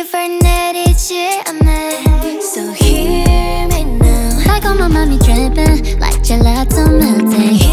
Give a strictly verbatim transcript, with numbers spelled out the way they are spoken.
river 내리지 않네. So hear me now. 달콤한 맘이 dripping like gelato melting.